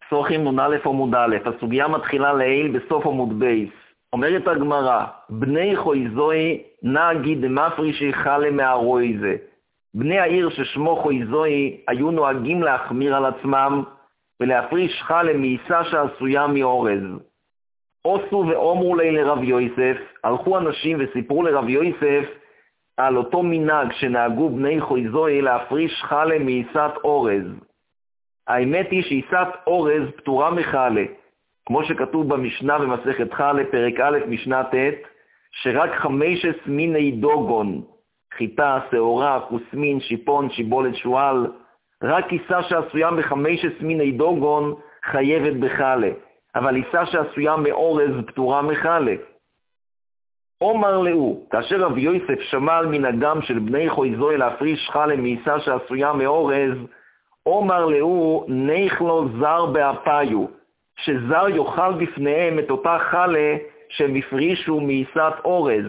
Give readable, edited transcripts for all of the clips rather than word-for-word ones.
סוכים נ"א עמוד א', הסוגיה מתחילה לעיל בסוף עמוד בייס. אומרת הגמרא, בני חויזוי נהגי דמפרישי חלה מהרוי זה. בני העיר ששמו חויזוי היו נוהגים להחמיר על עצמם ולהפריש חלה מעיסה שעשויה מאורז. עושו ואומרו לי לרב יוסף, הלכו אנשים וסיפרו לרב יוסף על אותו מנהג שנהגו בני חויזוי להפריש חלה מעיסת אורז. האמת היא שעיסת אורז פטורה מחלה, כמו שכתוב במשנה במסכת חלה, פרק א' משנה ט', שרק 5 מיני דוגון, חיטה, שעורה, כוסמין, שיפון, שיבולת, שועל, רק עיסה שעשויה מ5 מיני דוגון חייבת בחלה, אבל עיסה שעשויה מאורז פטורה מחלה. אומר לאו, כאשר רב יוסף שמע על מנהגם של בני חויזוי להפריש חלה מעיסה שעשויה מאורז, אומר לאו, ניח לו זר באפיו, שזר יאכל בפניהם את אותה חלה שהם הפרישו מעיסת אורז.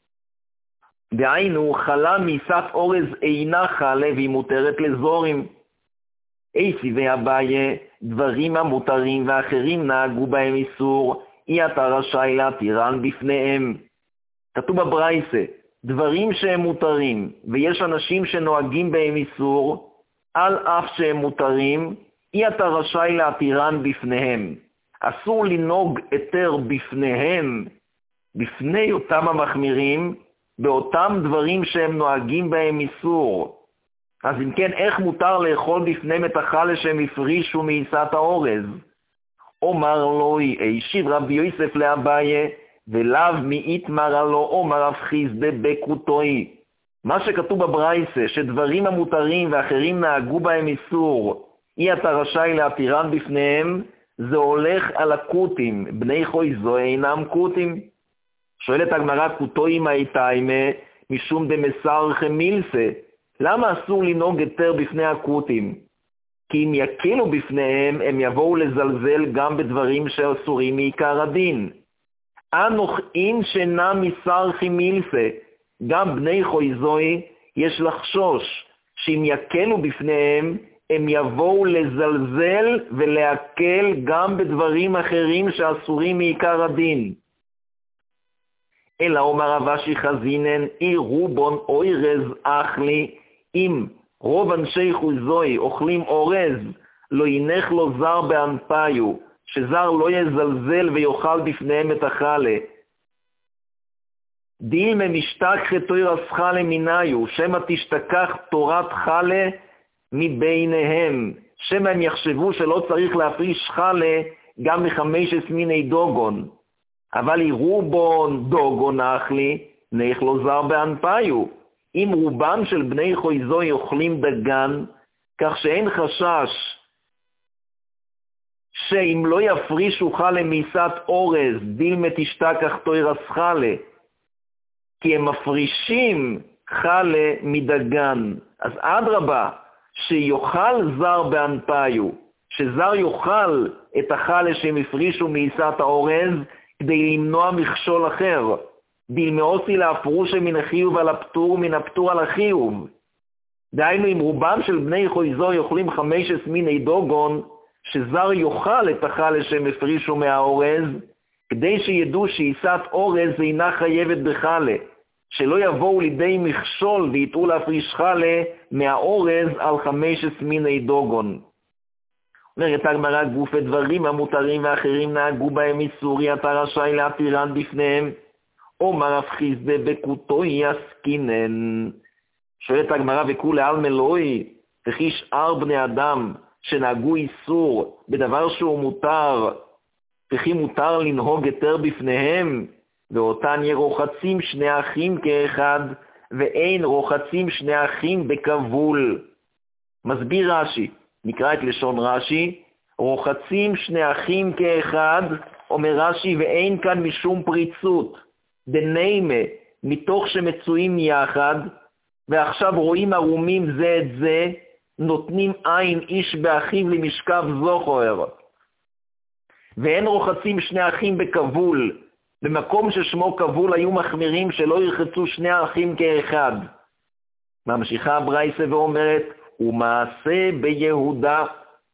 דהיינו, חלה מעיסת אורז אינה חלה והיא מותרת לזורים. איסי ואביי, דברים המותרים ואחרים נהגו בהם איסור, אי אתה רשאי להתירן בפניהם. כתוב בברייסה, דברים שהם מותרים, ויש אנשים שנוהגים בהם איסור, על אף שהם מותרים, אי אתה רשאי להתירן בפניהם. אסור לנהוג יותר בפניהם, בפני אותם המחמירים, באותם דברים שהם נוהגים בהם איסור. אז אם כן, איך מותר לאכול בפניהם את החלה שהם הפרישו מעיסת האורז? אומר לו, השיב רבי יוסף לאביי, ולאו מאיתמר לו אומר רב חיסדא בקוטוי. מה שכתוב בברייסה, שדברים המותרים ואחרים נהגו בהם איסור, אי אתה רשאי להתירן בפניהם, זה הולך על הקוטים, בני חויזוי אינם קוטים. שואלת הגמרא, קוטוי מה איתיימה, משום דמסר חמילסה, למה אסור לנהוג יותר בפני הקוטים? כי אם יקלו בפניהם, הם יבואו לזלזל גם בדברים שאסורים מעיקר הדין. אנוך אין שנה מסר חמילסה, גם בני חויזוי יש לחשוש שאם יקלו בפניהם, הם יבואו לזלזל ולהקל גם בדברים אחרים שאסורים מעיקר הדין. אלא אומר רב אשי חזינן, אי רובון אורז אכלי, אם רוב אנשי חויזוי אוכלים אורז, לא ינך לו זר באנפיו, שזר לא יזלזל ויאכל בפניהם את החלה. דילמה משתכח תוירס חלה מיניו, שמא תשתכח תורת חלה מביניהם, שמא הם יחשבו שלא צריך להפריש חלה גם מ5 מיני דוגון. אבל רובון דוגון אכלי, ניח לו זר באנפיו. אם רובם של בני חויזוי אוכלים דגן, כך שאין חשש שאם לא יפרישו חלה מעיסת אורז, דילמה תשתכח תוירס חלה, כי הם מפרישים חלה מדגן. אז אדרבה, שיוכל זר באנפיו, שזר יאכל את החלה שהם הפרישו מעיסת האורז, כדי למנוע מכשול אחר. דילמאוסי להפרושה מן החיוב על הפטור, מן הפטור על החיוב. דהיינו, אם רובם של בני חויזוי אוכלים 5 מיני דוגון, שזר יאכל את החלה שהם הפרישו מהאורז, כדי שידעו שעיסת אורז אינה חייבת בחלה, שלא יבואו לידי מכשול ויתאו להפריש חלה מהאורז על 5 מיני דוגון. אומרת הגמרא, גופי דברים המותרים ואחרים נהגו בהם איסור, אתה רשאי להתירן בפניהם. אומר רב חיסדא בקוטוי עסקינן. שואלת הגמרא, וכולי עלמא אלוהי, וכי שאר בני אדם שנהגו איסור בדבר שהוא מותר, וכי מותר לנהוג יותר בפניהם, ואותן ירוחצים שני אחים כאחד, ואין רוחצים שני אחים בכבול. מסביר רש"י, נקרא את לשון רש"י, רוחצים שני אחים כאחד, אומר רש"י, ואין כאן משום פריצות, דניימה, מתוך שמצויים יחד, ועכשיו רואים ערומים זה את זה, נותנים עין איש באחיו למשכב זוכר. ואין רוחצים שני אחים בכבול, במקום ששמו כבול היו מחמירים שלא ירחצו שני אחים כאחד. ממשיכה הברייסה ואומרת, ומעשה ביהודה,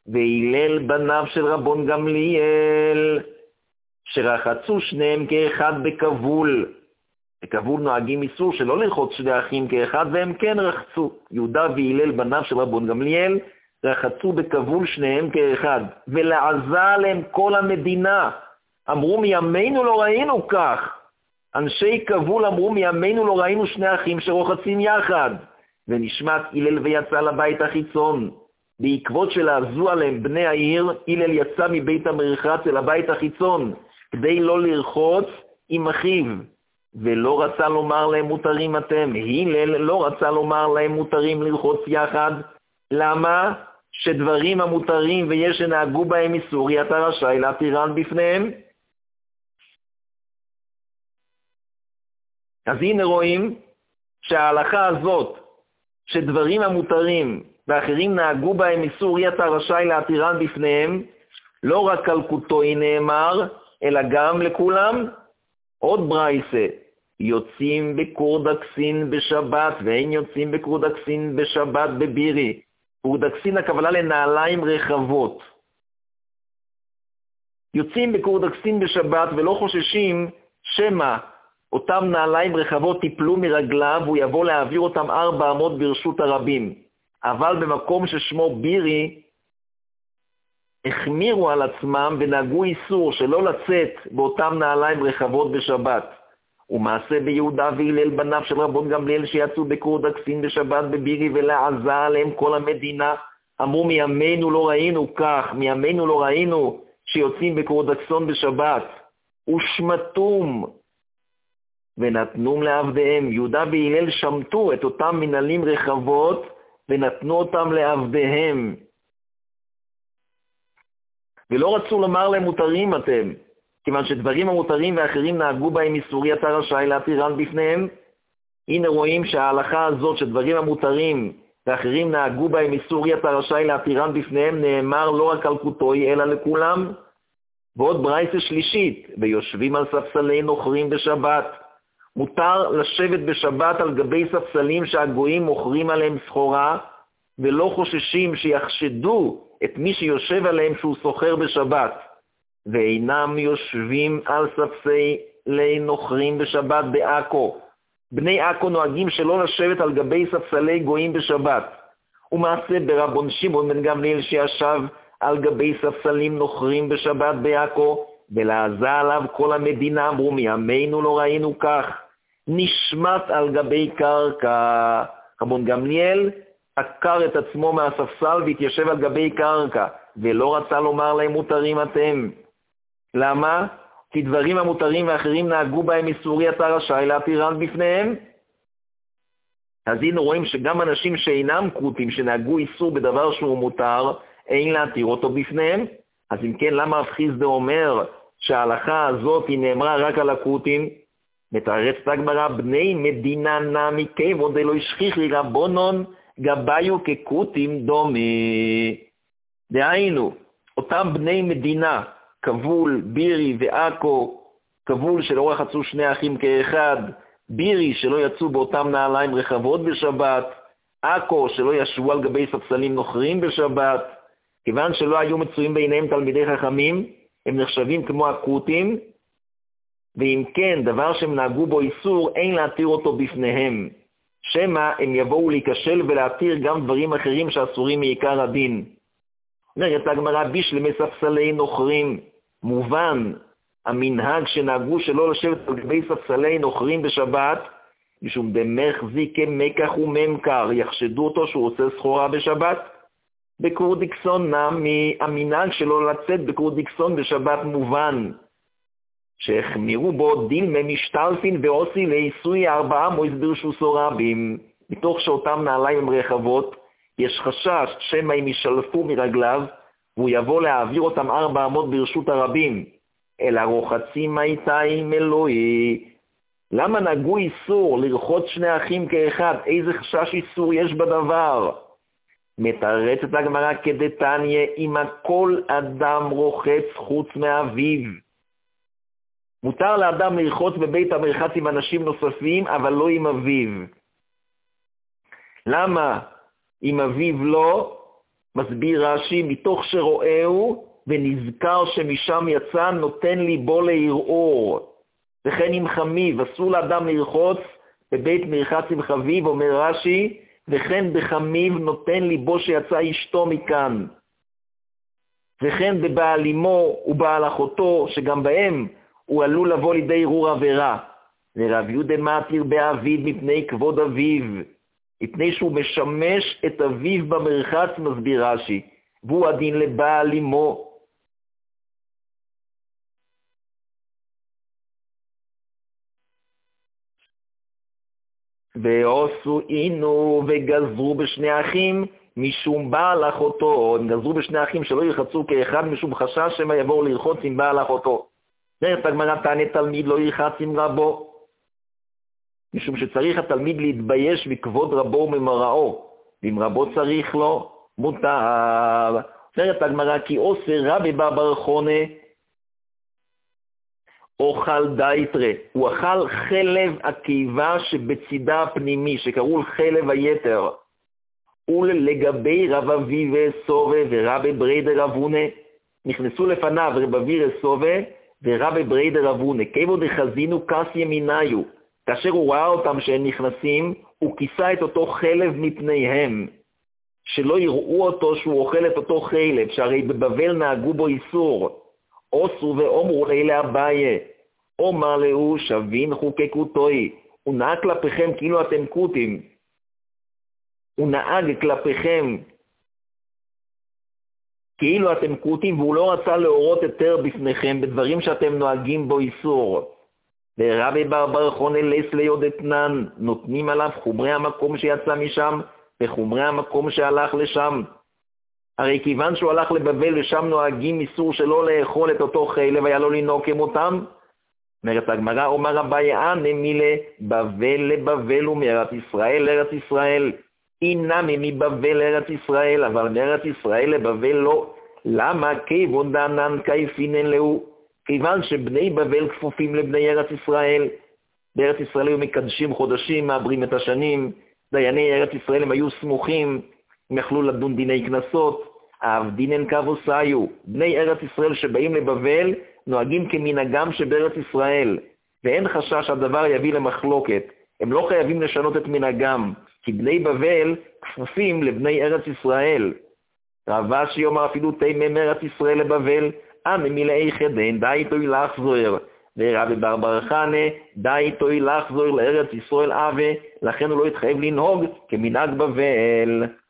והילל בניו של רבון גמליאל, שרחצו שניהם כאחד בכבול. בכבול נוהגים איסור שלא לרחוץ שני אחים כאחד, והם כן רחצו. יהודה והילל בניו של רבון גמליאל, רחצו בכבול שניהם כאחד, ולעזה עליהם כל המדינה. אמרו מימינו לא ראינו כך. אנשי כבול אמרו מימינו לא ראינו שני אחים שרוחצים יחד. ונשמט הלל ויצא לבית החיצון. בעקבות שלעזו עליהם בני העיר, הלל יצא מבית המרחץ אל הבית החיצון, כדי לא לרחוץ עם אחיו. ולא רצה לומר להם מותרים אתם. הלל לא רצה לומר להם מותרים לרחוץ יחד. למה? שדברים המותרים ויש שנהגו בהם איסור, אתה רשאי להתירן בפניהם. אז הנה רואים שההלכה הזאת, שדברים המותרים ואחרים נהגו בהם איסור, אתה רשאי להתירן בפניהם, לא רק על כותוי נאמר, אלא גם לכולם. עוד ברייסה, יוצאים בקורדקסין בשבת, ואין יוצאים בקורדקסין בשבת בבירי. קורדקסין הכוונה לנעליים רחבות. יוצאים בקורדקסין בשבת ולא חוששים שמה אותם נעליים רחבות טיפלו מרגליו והוא יבוא להעביר אותם 400 ברשות הרבים. אבל במקום ששמו בירי, החמירו על עצמם ונהגו איסור שלא לצאת באותם נעליים רחבות בשבת. ומעשה ביהודה והילל בניו של רבון גמליאל שיצאו בקורדקסין בשבת בבירי, ולעזה עליהם כל המדינה. אמרו מימינו לא ראינו כך, מימינו לא ראינו שיוצאים בקורדקסון בשבת. ושמתום ונתנום לעבדיהם. יהודה והילל שמתו את אותם מנהלים רחבות ונתנו אותם לעבדיהם. ולא רצו לומר להם מותרים אתם, כיוון שדברים המותרים ואחרים נהגו בהם איסורי, אתה רשאי להתירן בפניהם. הנה רואים שההלכה הזאת שדברים המותרים ואחרים נהגו בהם איסורי, אתה רשאי להתירן בפניהם, נאמר לא רק על כותוי אלא לכולם. ועוד ברייסה שלישית, ויושבים על ספסלי נוכרים בשבת. מותר לשבת בשבת על גבי ספסלים שהגויים מוכרים עליהם סחורה, ולא חוששים שיחשדו את מי שיושב עליהם שהוא סוחר בשבת. ואינם יושבים על ספסלי נוכרים בשבת בעכו. בני עכו נוהגים שלא לשבת על גבי ספסלי גויים בשבת. ומעשה ברבון שמעון בן גמליאל שישב על גבי ספסלים נוכרים בשבת בעכו, ולעזה עליו כל המדינה. אמרו מימינו לא ראינו כך. נשמט על גבי קרקע. רבון גמליאל עקר את עצמו מהספסל והתיישב על גבי קרקע, ולא רצה לומר להם מותרים אתם. למה? כי דברים המותרים ואחרים נהגו בהם איסורי, אתה רשאי להתירן בפניהם. אז הנה רואים שגם אנשים שאינם כותים שנהגו איסור בדבר שהוא מותר, אין להתיר אותו בפניהם. אז אם כן, למה רב חיסדא אומר שההלכה הזאת היא נאמרה רק על הכותים? מתרצת הגמרא, בני מדינה נמי כיוון דלא השכיחי רבונון גביו ככותים דומי. דהיינו, אותם בני מדינה, כבול, בירי ועכו, כבול שלא רחצו שני אחים כאחד, בירי שלא יצאו באותם נעליים רחבות בשבת, עכו שלא ישבו על גבי ספסלים נוכרים בשבת, כיוון שלא היו מצויים ביניהם תלמידי חכמים, הם נחשבים כמו הכותים, ואם כן, דבר שהם נהגו בו איסור, אין להתיר אותו בפניהם. שמה הם יבואו להיכשל ולהתיר גם דברים אחרים שאסורים מעיקר הדין. אומרת הגמרא, בשלמי ספסלי נוכרים, מובן, המנהג שנהגו שלא לשבת על גבי ספסלי נוכרים בשבת, משום דמחזיק מקח וממכר, יחשדו אותו שהוא עושה סחורה בשבת. בקורדיקסון נמי, המנהג שלא לצאת בקורדיקסון בשבת מובן, שהחמירו בו דין ממשטלפין ועושי לעיסוי 4 מויס ברשוסו רבים. מתוך שאותם נעליים הם רחבות, יש חשש שמא הם ישלפו מרגליו, והוא יבוא להעביר אותם 400 ברשות הרבים. אלא רוחצים איתיים אלוהי. למה נהגו איסור לרחוץ שני אחים כאחד? איזה חשש איסור יש בדבר? מתרצת הגמרא כדתניא, אם כל אדם רוחץ חוץ מאביו. מותר לאדם לרחוץ בבית המרחץ עם אנשים נוספים, אבל לא עם אביו. למה עם אביו לא? מסביר רש"י, מתוך שרואהו ונזכר שמשם יצא נותן ליבו לערעור. וכן עם חמיב, אסור לאדם לרחוץ בבית מרחץ עם חביב, אומר רש"י, וכן בחמיב נותן ליבו שיצא אשתו מכאן. וכן בבעל אמו ובעל אחותו, שגם בהם הוא עלול לבוא לידי ערעור עבירה. ורב יהודה מתיר באביו מפני כבוד אביו, מפני שהוא משמש את אביו במרחץ, מסביר רש"י, והוא הדין לבעל אמו. ועשו אינו וגזרו בשני אחים משום בעל אחותו. הם גזרו בשני אחים שלא ירחצו כאחד משום חשש שמה יבואו לרחוץ עם בעל אחותו. אומרת הגמרא, תענה תלמיד לא ירחץ עם רבו, משום שצריך התלמיד להתבייש מכבוד רבו וממראו, ואם רבו צריך לו, מותר. אומרת הגמרא, כי עושה רבי בר חונה אוכל דייטרה, הוא אכל חלב הקיבה שבצידה הפנימי, שקראו חלב היתר. ולגבי רב אבי וסובה ורבי בריידר אבונה, נכנסו לפניו רב אבי וסובה ורבי בריידר אבונה, כיוון דחזינו כס ימיניו, כאשר הוא ראה אותם שהם נכנסים, הוא כיסה את אותו חלב מפניהם, שלא יראו אותו שהוא אוכל את אותו חלב, שהרי בבבל נהגו בו איסור. עשו ואומרו לילה אביי, אומר לו שבין חוקקותוי, הוא נהג כלפיכם כאילו אתם קוטים, הוא נהג כלפיכם כאילו אתם קוטים, והוא לא רצה להורות יותר בפניכם בדברים שאתם נוהגים בו איסור. ורבי בר חונה לס ליודתנן, נותנים עליו חומרי המקום שיצא משם וחומרי המקום שהלך לשם. הרי כיוון שהוא הלך לבבל ושם נוהגים איסור שלא לאכול את אותו חלב, היה לו לנהוג כמותם. אומרת הגמרא, אומר אביי מילה בבל לבבל ומארץ ישראל לארץ ישראל. אינם מבבל לארץ ישראל, אבל מארץ ישראל לבבל לא. למה? כיוון דענן כיפינן לו, כיוון שבני בבל כפופים לבני ארץ ישראל. בארץ ישראל היו מקדשים חודשים, מעברים את השנים, דייני ארץ ישראל הם היו סמוכים, הם יכלו לדון דיני כנסות, העבדינן כבוסיו. בני ארץ ישראל שבאים לבבל נוהגים כמנהגם שבארץ ישראל, ואין חשש שהדבר יביא למחלוקת, הם לא חייבים לשנות את מנהגם, כי בני בבל כפופים לבני ארץ ישראל. רב אשי אומר אפילו תימם ארץ ישראל לבבל, מילאי חדן, די תוי לחזור. ורבי בר חנה, די תוי לחזור לארץ ישראל אבה, לכן הוא לא התחייב לנהוג כמנהג בבל.